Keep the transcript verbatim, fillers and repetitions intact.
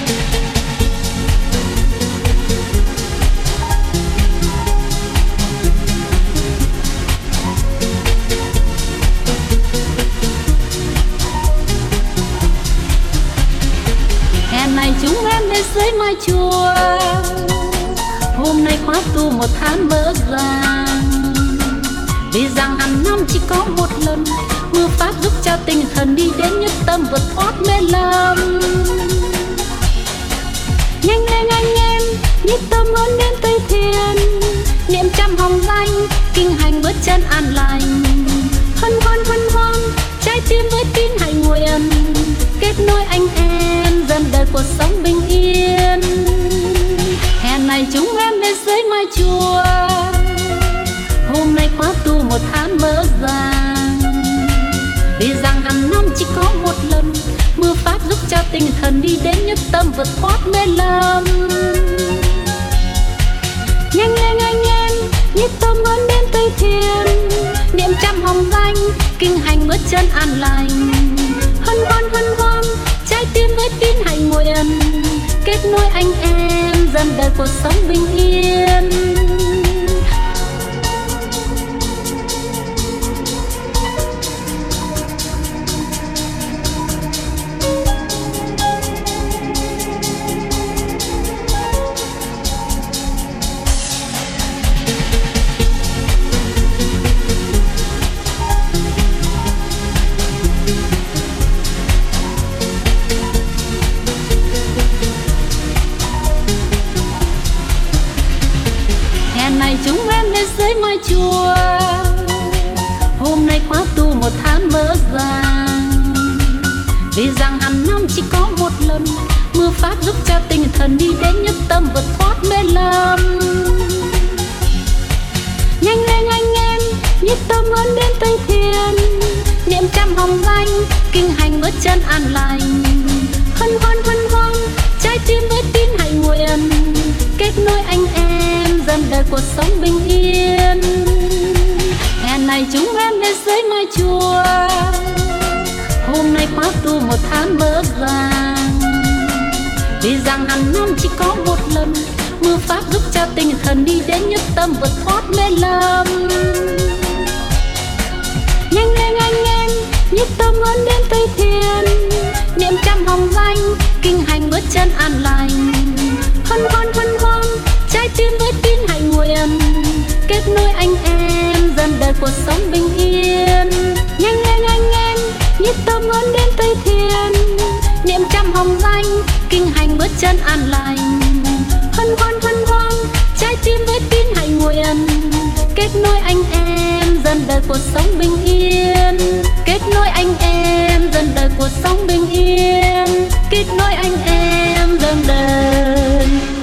Này chúng em đến dưới mái chùa, hôm nay khóa tu một tháng mở ràng. Vì rằng hàng năm chỉ có một lần, mưa pháp giúp cho tinh thần đi đến nhất tâm vượt thoát mê lầm. Nhanh lên anh em, nhất tâm hướng đến Tây Thiên, niệm trăm hồng danh, kinh hành bước chân an lành. Hân hoan hân hoan, trái tim với tin hạnh nguyện, kết nối anh em dần đời cuộc sống bình yên. Hè này chúng em đến dưới mái chùa, hôm nay khóa tu một tháng mở ràng. Vì rằng hàng năm chỉ có một lần, mưa pháp giúp cho tinh thần đi đến nhất tâm vượt thoát mê lầm. Nhanh lên anh em, nhất tâm hướng đến Tây Thiên, niệm trăm hồng danh, kinh hành bước chân an lành. Hân hoan hân hoan, trái tim với tin hạnh nguyện, kết nối anh em dần đời cuộc sống bình yên. Này chúng em đến dưới mái chùa, hôm nay khóa tu một tháng mở ràng. Vì rằng hàng năm chỉ có một lần, mưa pháp giúp cho tinh thần đi đến nhất tâm vượt thoát mê lầm. Nhanh lên anh em, nhất tâm hướng đến Tây Thiên, niệm trăm hồng danh, kinh hành bước chân an lành. Hân hoan hân hoan, trái tim với tin hạnh nguyện, kết nối anh em dần đời cuộc sống bình yên. Hè này chúng em đến dưới mái chùa, hôm nay khóa tu một tháng mở ràng. Vì rằng hàng năm chỉ có một lần, mưa pháp giúp cho tinh thần đi đến nhất tâm vượt thoát mê lầm. Nhanh lên anh em, nhất tâm hướng đến Tây Thiên, niệm trăm hồng danh, kinh hành bước chân an lành. Hân hoan hân hoan, trái tim với tin hạnh nguyện, kết nối anh em dần đời cuộc sống bình yên. Nhanh lên anh em, nhất tâm hướng đến Tây Thiên, niệm trăm hồng danh, kinh hành bước chân an lành. Hân hoan hân hoan, trái tim với tin hạnh nguyện, kết nối anh em dần đời cuộc sống bình yên. Kết nối anh em dần đời cuộc sống bình yên, kết nối anh em dần đời